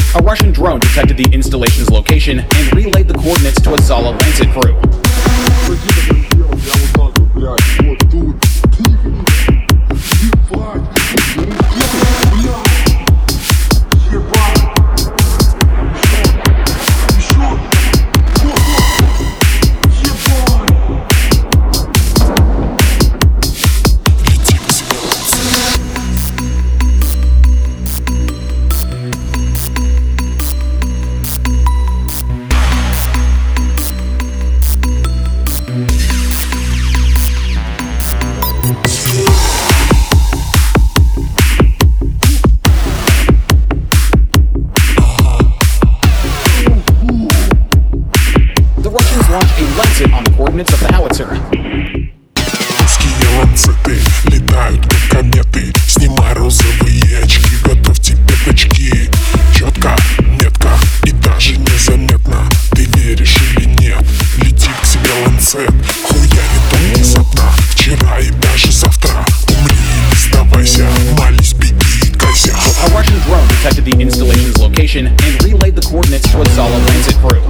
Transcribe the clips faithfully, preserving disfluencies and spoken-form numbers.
A Russian drone detected the installation's location and relayed the coordinates to a Zala Lancet crew. The Russians launched a Lancet on the coordinates of the howitzer. Русские ланцеты летают как кометы. Снимай розовые очки, готовьте пятачки. Четко, метко и даже незаметно. Ты веришь или нет? Летит к себе ланцет. Хуярит он внезапно. Вчера и даже завтра. Умри или сдавайся. Молись, беги, кайся. A Russian drone detected the installation's location and relayed the coordinates to a Zala Lancet crew.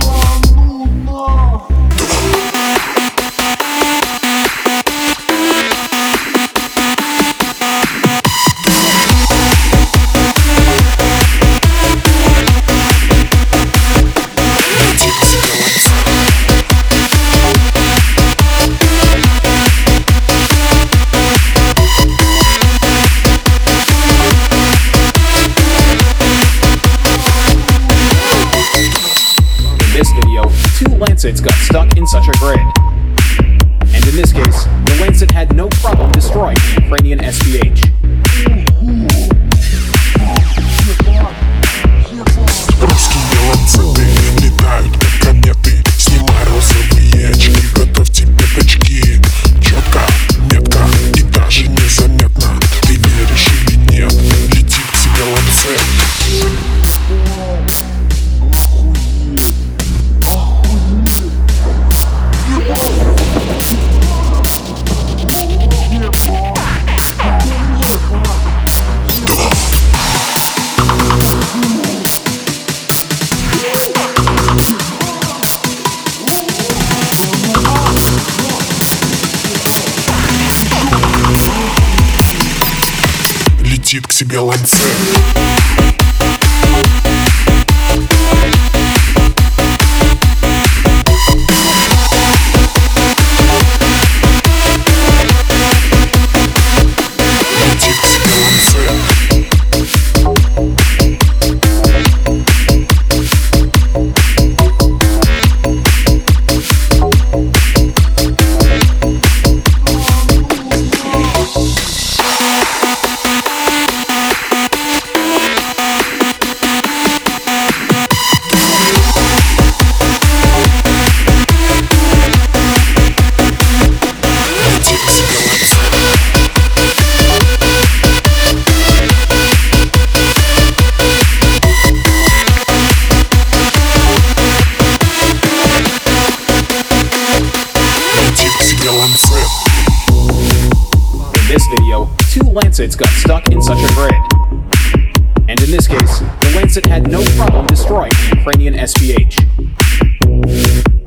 In this video, two Lancets got stuck in such a grid. And in this case, the Lancet had no problem destroying the Ukrainian S P H. Русские ланцеты летают как кометы. Снимай розовые очки, готовьте пятачки. Четко, метко и даже незаметно. Ты веришь или нет? Летит к себе ланцет. Летит к себе ланцет. In this video, two Lancets got stuck in such a grid. And in this case, the Lancet had no problem destroying the Ukrainian S P H.